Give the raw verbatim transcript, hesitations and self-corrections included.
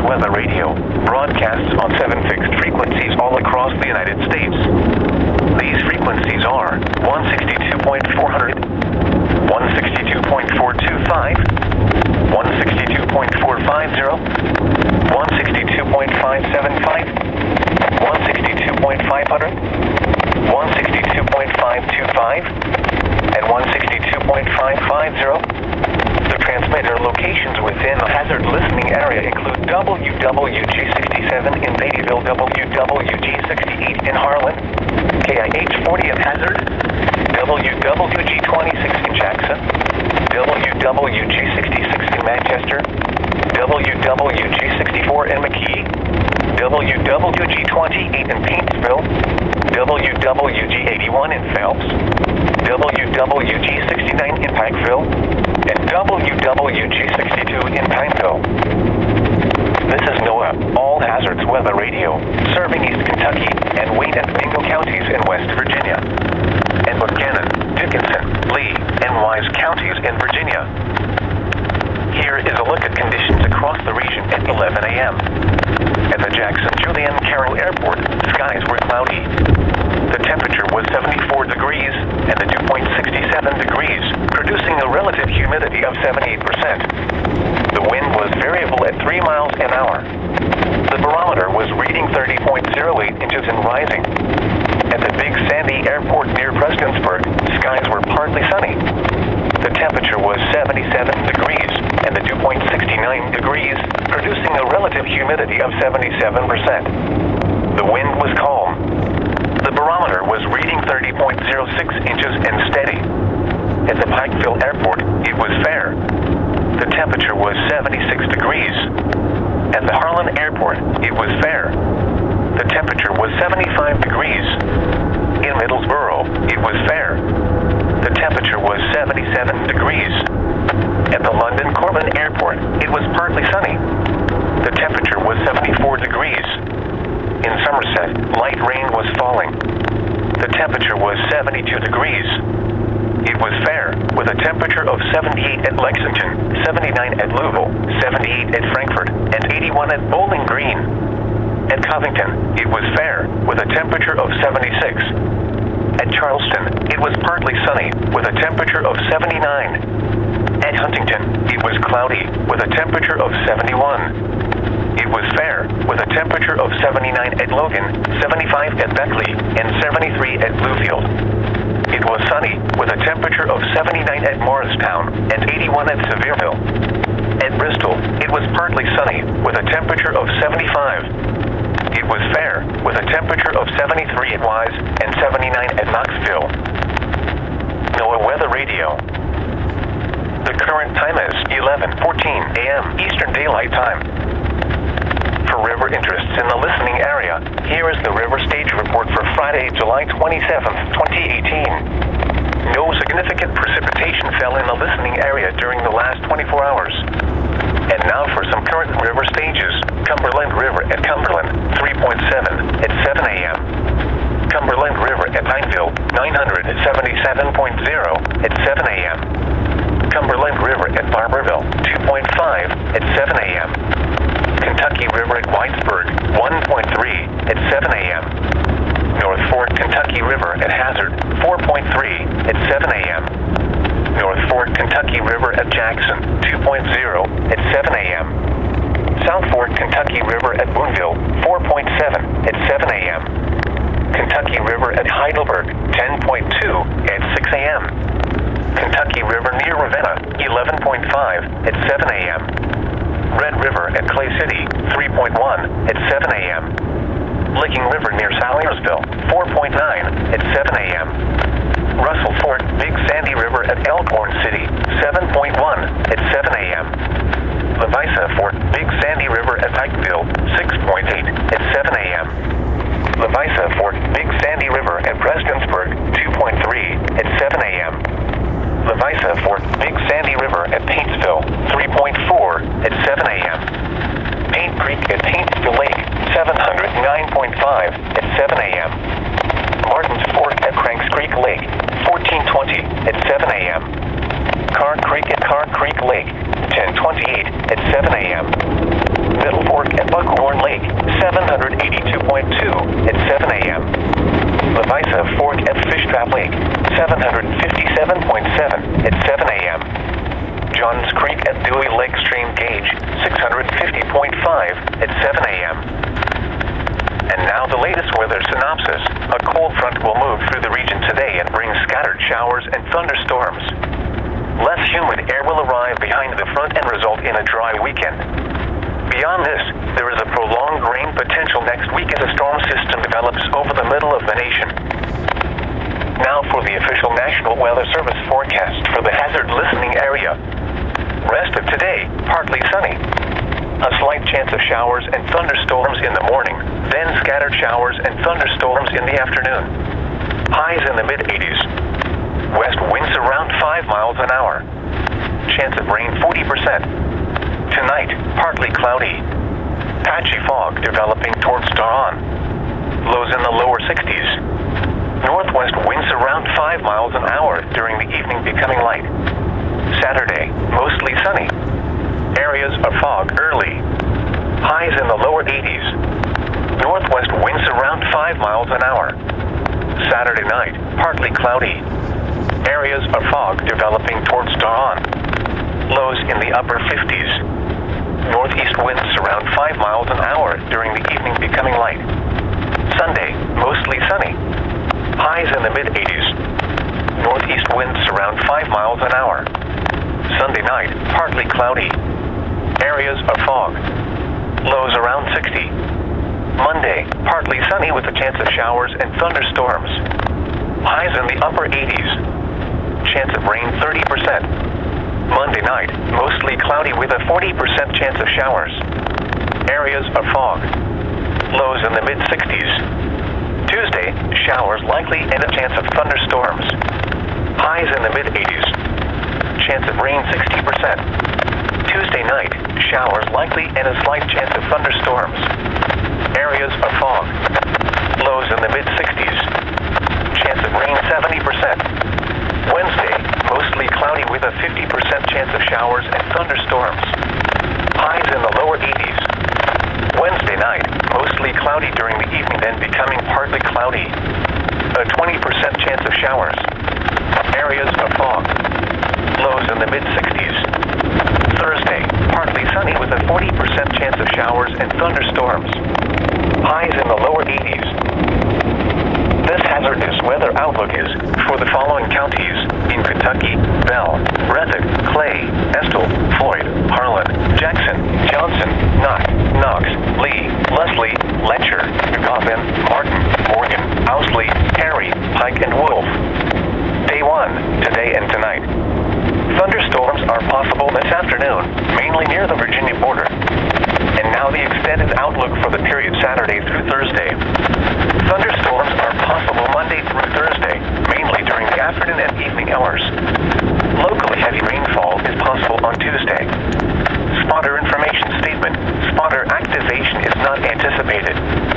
Weather Radio broadcasts on seven fixed frequencies all across the United States. These frequencies are one sixty-two point four hundred, one sixty-two point four two five, one sixty-two point four five zero, one sixty-two point five seven five, one sixty-two point five hundred, one sixty-two point five two five, and one sixty-two point five five zero. The transmitter locations within the hazard listening area include W W G sixty-seven in Beattyville, W W G sixty-eight in Harlan, K I H forty in Hazard, W W G twenty-six in Jackson, W W G sixty-six in Manchester, W W G sixty-four in McKee, W W G twenty-eight in Paintsville, W W G eighty-one in Phelps, W W G sixty-nine in Pikeville, and W W G sixty-two in Pineville. This is NOAA All Hazards Weather Radio, serving East Kentucky and Wayne and Bingo counties in West Virginia, and Buchanan, Dickinson, Lee, and Wise counties in Virginia. Here is a look at conditions across the region at eleven a.m. At the Jackson Julian Carroll Airport, skies were cloudy. The temperature was seventy-four degrees and the dew point sixty-seven degrees, producing a relative humidity of seventy-eight percent. The wind was variable at three miles an hour. The barometer was reading thirty point zero eight inches and rising. At the Big Sandy Airport near Prestonsburg, skies were partly sunny. The temperature was seventy-seven degrees and the dew point sixty-nine degrees, producing a relative humidity of seventy-seven percent. The wind was calm. The barometer was reading thirty point zero six inches and steady. At the Pikeville Airport, it was fair. The temperature was seventy-six degrees. At the Harlan Airport, it was fair. The temperature was seventy-five degrees. In Middlesboro, it was fair. The temperature was seventy-seven degrees. At the London Corbin Airport, it was partly sunny. The temperature was seventy-four degrees. In Somerset, light rain was falling. The temperature was seventy-two degrees. It was fair, with a temperature of seventy-eight at Lexington, seventy-nine at Louisville, seventy-eight at Frankfort, and eighty-one at Bowling Green. At Covington, it was fair, with a temperature of seventy-six. At Charleston, it was partly sunny, with a temperature of seventy-nine. At Huntington, it was cloudy, with a temperature of seventy-one. It was fair, with a temperature of seventy-nine at Logan, seventy-five at Beckley, and seventy-three at Bluefield. It was sunny, with a temperature of seventy-nine at Morristown, and eighty-one at Sevierville. At Bristol, it was partly sunny, with a temperature of seventy-five. It was fair, with a temperature of seventy-three at Wise, and seventy-nine at Knoxville. NOAA Weather Radio. The current time is eleven fourteen a.m. Eastern Daylight Time. For river interests in the listening area, here is the River Stage Report for Friday, July twenty-seventh, twenty eighteen. No significant precipitation fell in the listening area during the last twenty-four hours. And now for some current river stages. Cumberland River at Cumberland, three point seven at seven a.m. Cumberland River at Pineville, nine hundred seventy-seven point zero at seven a.m. Cumberland River at Barberville, two point five at seven a.m. Kentucky River at Whitesburg, one point three at seven a.m. North Fork Kentucky River at Hazard, four point three at seven a.m. North Fork Kentucky River at Jackson, two point zero at seven a.m. South Fork Kentucky River at Boonville, four point seven at seven a.m. Kentucky River at Heidelberg, ten point two at six a.m. Kentucky River near Ravenna, eleven point five at seven a.m. Red River at Clay City, three point one at seven a.m. Licking River near Salyersville, four point nine at seven a.m. Russell Fort Big Sandy River at Elkhorn City, seven point one at seven a.m. Levisa Fort Big Sandy River at Pikeville, six point eight at seven a.m. Levisa Fort Big Sandy River at Prestonsburg, two point three at seven a.m. Levisa Fort Big Sandy River at Paintsville, three point four at seven a.m. Paint Creek at Paintsville Lake, seven hundred nine point five at seven a.m. Martin's Fort at Cranks Creek Lake, fourteen twenty at seven a.m. Carr Creek at Carr Creek Lake, ten twenty showers and thunderstorms. Less humid air will arrive behind the front and result in a dry weekend. Beyond this, there is a prolonged rain potential next week as a storm system develops over the middle of the nation. Now for the official National Weather Service forecast for the hazard listening area. Rest of today, partly sunny. A slight chance of showers and thunderstorms in the morning, then scattered showers and thunderstorms in the afternoon. Highs in the mid eighties. West winds around five miles an hour. Chance of rain forty percent. Tonight, partly cloudy. Patchy fog developing towards dawn. Lows in the lower sixties. Northwest winds around five miles an hour during the evening becoming light. Saturday, mostly sunny. Areas of fog early. Highs in the lower eighties. Northwest winds around five miles an hour. Saturday night, partly cloudy. Areas of fog developing towards dawn. Lows in the upper fifties. Northeast winds around five miles an hour during the evening becoming light. Sunday, mostly sunny. Highs in the mid eighties. Northeast winds around five miles an hour. Sunday night, partly cloudy. Areas of fog. Lows around sixty. Monday, partly sunny with a chance of showers and thunderstorms. Highs in the upper eighties. Chance of rain thirty percent. Monday night, mostly cloudy with a forty percent chance of showers. Areas of fog. Lows in the mid sixties. Tuesday, showers likely and a chance of thunderstorms. Highs in the mid eighties. Chance of rain sixty percent. Tuesday night, showers likely and a slight chance of thunderstorms. Areas of fog. Lows in the mid sixties. Chance of rain seventy percent. Wednesday, mostly cloudy with a fifty percent chance of showers and thunderstorms. Highs in the lower eighties. Wednesday night, mostly cloudy during the evening, then becoming partly cloudy. A twenty percent chance of showers. Areas of fog. Lows in the mid sixties. Thursday, partly sunny with a forty percent chance of showers and thunderstorms. Highs in the lower eighties. This hazardous weather outlook is for the following counties in Kentucky: Bell, Breathitt, Clay, Estill, Floyd, Harlan, Jackson, Johnson, Knott, Knox, Lee, Leslie, Letcher, Goffin, Martin, Morgan, Owsley, Harry, Pike, and Wolf. Day one, today and tonight. Thunderstorms are possible this afternoon, mainly near the Virginia border. And now the extended outlook for the period Saturday through Thursday. Thunderstorms are possible Monday through Thursday, mainly during the afternoon and evening hours. Locally heavy rainfall is possible on Tuesday. Spotter information statement. Spotter activation is not anticipated.